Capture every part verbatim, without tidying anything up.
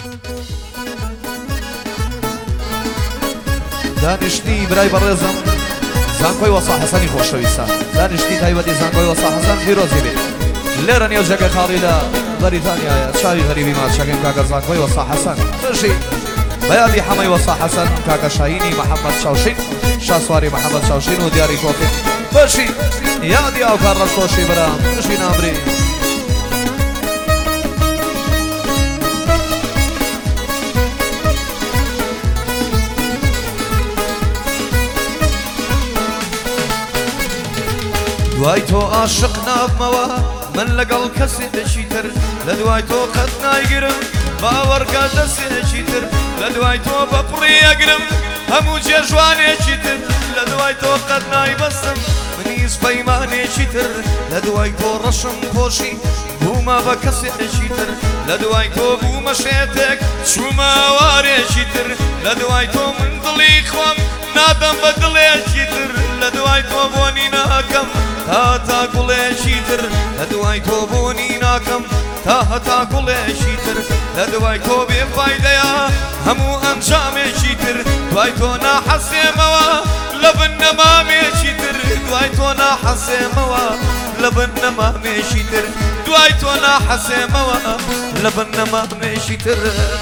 دانشتی برای بەڕێزم زانکۆی وەسا حەسەنی خۆشەویستە دانشتی تایبەتی زانکۆی وەسا حەسەن پیرۆزی بێت لێرە نێو جێگەی خاڵی لە بەریتانیایە چاوی غەریبی ماچەکەین کاکە زانکۆی وەسا حەسەن بەشی بەیادی حەمەی وەسا حەسەن کاکە شاهینی محەممەد چاوشین شاسواری محەممەد چاوشین و دیاری تۆفین بەشی یادی ئەو کار ڕەشخۆشی بەرام بشی نابری دوای تۆ عاشق نابمەوە من لەگەڵ کەسێکی تر لە دوای تۆ قەت نایگرم باوەڕکە دەستێکی تر لە دوای تۆ بەپڕی ئەگرم هەموو جێژوانێکی تر لە دوای تۆ قەت نایبەستم منیز پەیمانێکی تر لە دوای تۆ ڕەشم خۆشی بوومە بە کەسێکی تر لە دوای تۆ بوومە شێتێک چوومە ئەوارێکی تر لە دوای تۆ من دڵی خۆم نادەم بە دڵێکی تر لە دوای تۆ بۆنی ناکەم تا تا گوڵێکی تر لە دوای تۆ بۆنی ناکەم تا هەتا گوڵێکی تر لە دوای تۆ بێفایدەیە هەموو ئەنجامێکی تر دوای تۆ ناحەسێمەوە لە بن نەمامێکی تر دوای تۆ ناحەسێمەوە لە بن نەمامێکی تر دوای تۆ ناحەسێمەوە لە بن نەمامێکی تر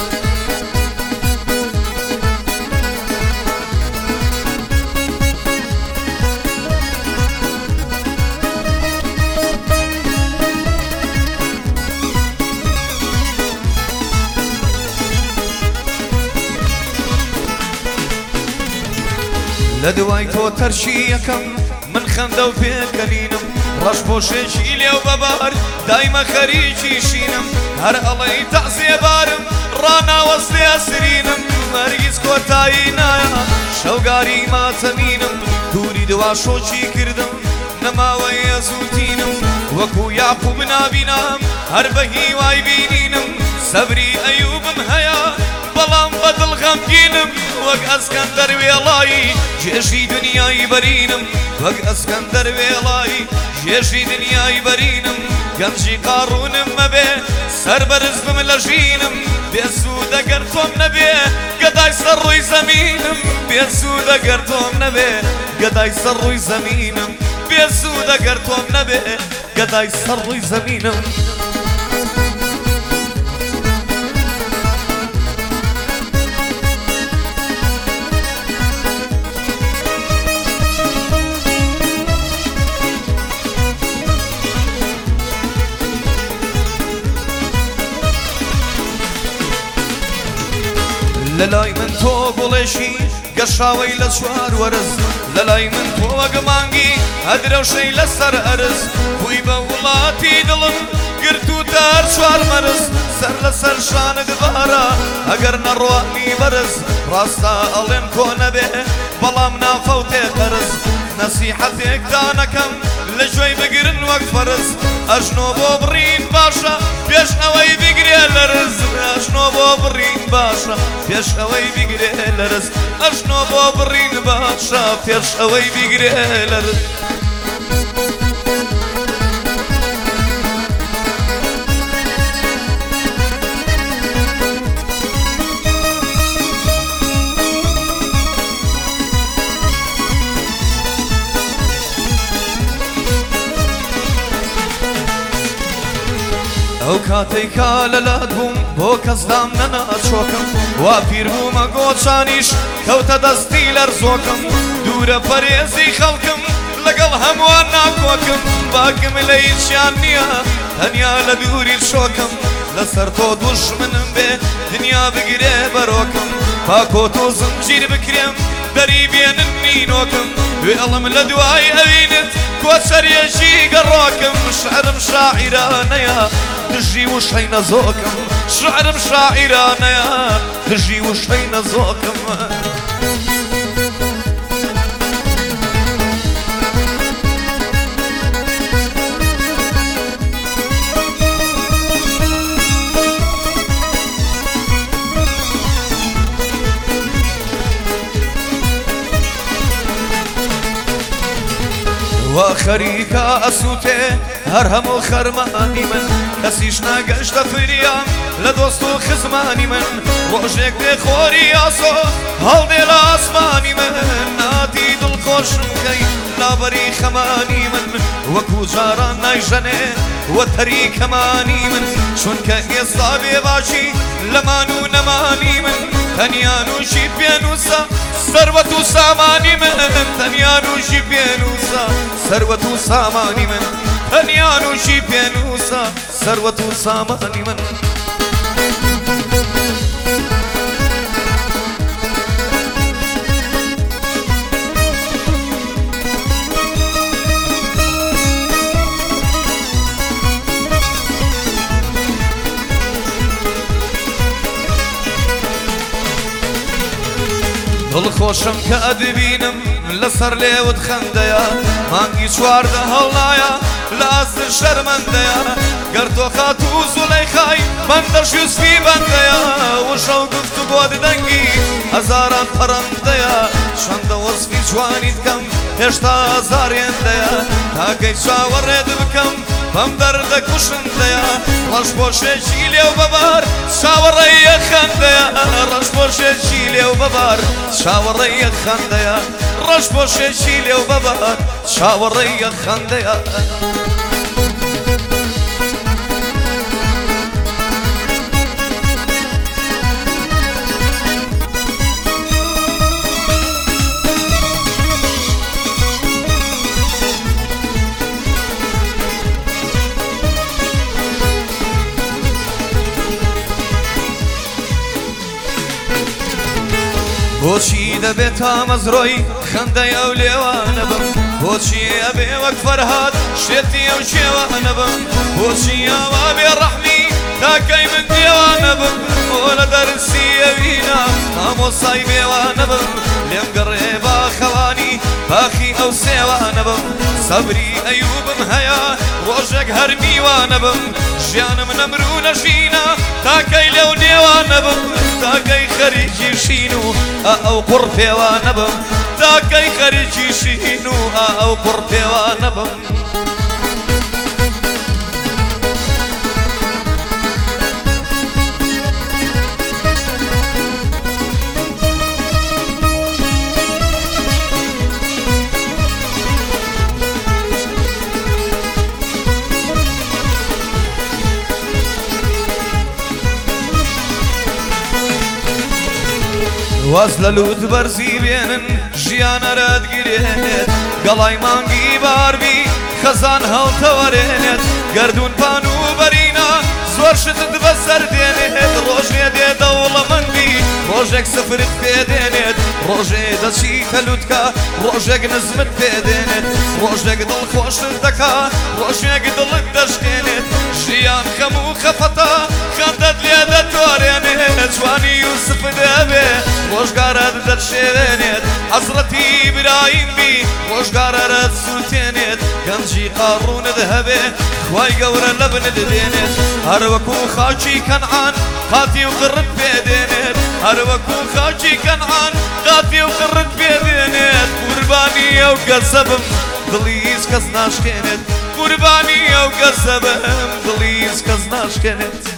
لە دوای تۆ تەرشی یەکەم من خەندە و پێکەنینم ڕەش پۆشێکی لێو بەبار دایمە خەریکی شینم هەر ئەڵەی تەعزیێبارم ڕاناوەستێ سرینم هەرگیز کۆتایی نایە شەوگاری ماتەمینم دووری دوا شۆکی کردم نەماوەی ئەزووتینم وەکو یاقوب نابینام هەر بە هیوای بینینم سەبری ئەیوبم هەیە بەڵام بەدڵ غەمگینم وەک ئەسکەندەر وێڵایی جێژی دنیای بەرینم وەک ئەسکەندەر وێڵایی جێژی دنیای بەرینم گەنجی قاڕونم مەبێ سەربەرزبم لە ژینم بێسوود ئەگەر تۆم نەبێ گەدای سەر ڕووی زەمینم بێسوود ئەگەر تۆم نەبێ گەدای سەر ڕووی زەمینم بێسوود ئەگەر تۆم نەبێ گەدای سەر ڕووی زەمینم لەلای من تۆ گوڵێشی گەشاوەی لە چوار وەرز لەلای من تۆ وەک مانگی هەدرەوشەی لەسەر ئەرز بووی بە وڵاتی دڵم گرتوتە هەر چوار مەرز سەر لەسەر شانت بارە ئەگەر نەڕوانی بەرز ڕاستە ئەڵێن کۆ نەبێ بەڵام نافەوتێ قەرز نەسیحەتێک دانەکەم لە گوێی بگرن وەک فەرز ئەژنۆ بۆ بڕین باشە پێش ئەوەی بگرێ لەرز ئەژنۆ بۆ بڕین باشە پێش ئەوەی بگرێ لەرز ئەژنۆ بۆ بڕین باشە پێش ئەوەی بگرێ لەرز ئەو کاتێکا لەلات بووم بۆ کەسدام نەناچۆکم وا پیر بوومە گۆچانیش کەوتە دەستی لەرزۆکم دوورە پەرێزی خەڵکم لەگەڵ هەمووان ناکۆکم باکم لە هیچیان نییە تەنیا لە دووری شۆکم لەسەر تۆ دوژمنم بێ دنیا بگرێ بەرۆکم پاکۆ تۆ زنجیر بکرێم دەری بێنن نینۆکم وێڵم لە دوای ئەوینت کۆچەرێژی گەڕۆکم شعرم شاعیرانەیە دژی وشەی نەزۆکم شعرم شاعیرانەیە دژی وشەی نەزۆکم وا خەریکە ئەسووتێ هەر هەموو خەرمانی من کەسیش ناگەشتە فریام لە دۆست و خزمانی من ڕۆژێک دێ خۆری ئاسۆ هەڵدێ لە ئاسمانی من ناتی دڵخۆشم کەی لابەری خەمانی من وەکو جاران نایژەنێ وەتەری کەمانی من چونکە ئێستا بێباشی لەمان و نەمانی من تەنیانوشی پێنووسە سەروەت و سامانی من تەنیانوشی پێنووسە سەروەت و سامانی من تەنیانوشی پێنووسە سەروەت و سامانی من دڵخۆشم کە ئەدبینم لەسەر لێوت خەندەیە مانگی چواردە هەڵنایە لە ئاستر شەرمەندەیە گەر تۆ خات و زولەیخای بەندەش یوسفی بەندەیە وشە و گفت و بۆت دەنگی هەزاران پەڕەندەیە چەندە وەسفی جوانی دکەم هێشتا هەزارێندەیە تاکەی چاوەڕێت بکەم بەم دەردە کوشندەیە ڕەشپۆشێکی لێو بەبار چاوەڕێیە خەندەیە ڕەشپۆشێکی لێو بەبار چاوەڕێیە خەندەیە ڕەشپۆشێکی لێو بەبار چاوەڕێیە خەندەیە بۆچی دەبێت ئامەزرۆی خەندەی ئەو لێوانە بم بۆچی ئەبێ وەک فەرهاد شێتی ئەو شێوانە بم بۆچی ئاوا بێڕەحمی تاکەی من دێوانە بم بۆ لە دەرسی ئەوینە ئامۆسای بێوانە بم لێم گەڕێ با خەوانی باخی ئەو سێوانە بم سەبری ئەیوبم هەیە ڕۆژێک هەر میوانە بم ژیانم نەمرو نەژینە تاکەی لێو نێوانە بم تاکەی خەریکی شین و ئەو قوڕ پێوانە بم تاکەی خەریکی شین و ئەو قوڕ پێوانە بم واز لە لوت بەرزی بێنن ژیانە ڕەتگرێنێت گەڵای مانگی باربی خەزان هەڵتەوەرێنێت گەردوون پان و بەرینە زۆر شتت بەسەر دێنێت ڕۆژێ دێ دەوڵەمەندی ڕۆژێک سفرت پێدێنێت ڕۆژێ دەچیتە لوتکە ڕۆژێک نزمت پێدێنێت ڕۆژێک دڵخۆشت دەکا ڕۆژێک دڵت دەشکێنێت ژیان خەم و خەفەتە خەندەت لێ دەتوارێنێت جوانی یوسف دەبێ ڕۆژگارت دەرشێنێت حەزرەتی ئیبراهیم بی ڕۆژگارەت سووتێنێت گەنجی قاڕوونت هەبێ خوای گەورە لە بنت دێنێت هەر وەکو خاچی کەنعان قاتی و قڕت پێدێنێت هەر وەکو خاچی کەنعان قاتی و قڕت پێدێنێت قوربانی ئەو گەزە بم دڵی هیچ کەس ناشکێنێت قوربانی ئەو گەزە بم دڵی هیچ کەس ناشکێنێت